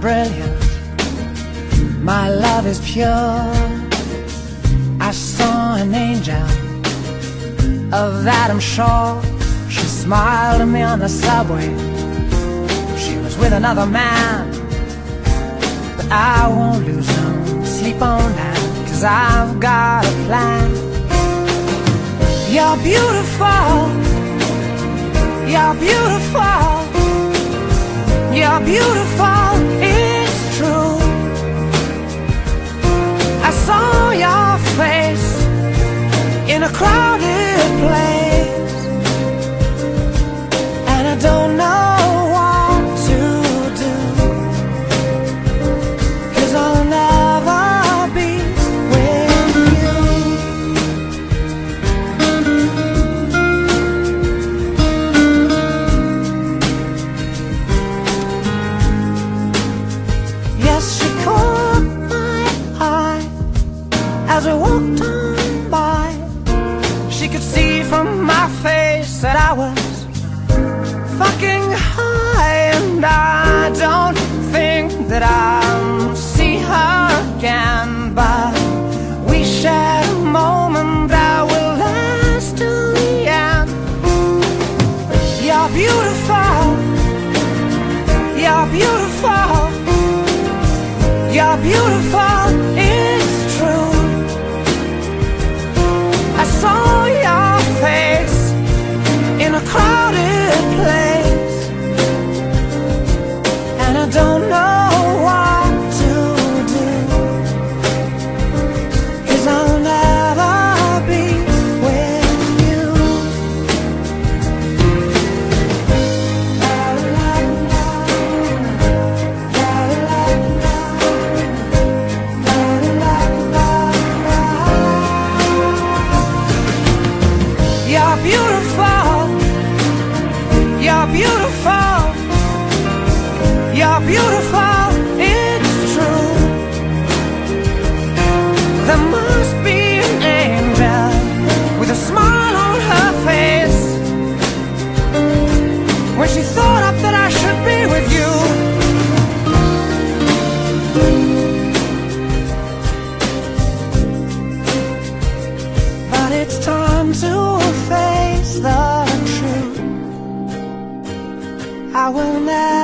brilliant, my love is pure. I saw an angel, of that I'm sure. She smiled at me on the subway. She was with another man, but I won't lose no sleep on that, 'cause I've got a plan. You're beautiful, you're beautiful, you're beautiful, it's true. I saw your face in a crowded place, and I don't know what to do, 'cause I'll never be with you. Yes, she caught my eye as we walked on by. She could see from my face that I was fucking high, and I don't think that I'll see her again, but we shared a moment that will last till the end. You're beautiful, you're beautiful, you're beautiful, it's true. I saw your face in a crowded place, and I don't know what to do, 'cause I'll never be with you. You're beautiful, you're beautiful, you're beautiful, it's true. There must be an angel with a smile on her face when she thought up that I should be with you. But it's time to face the truth. I will never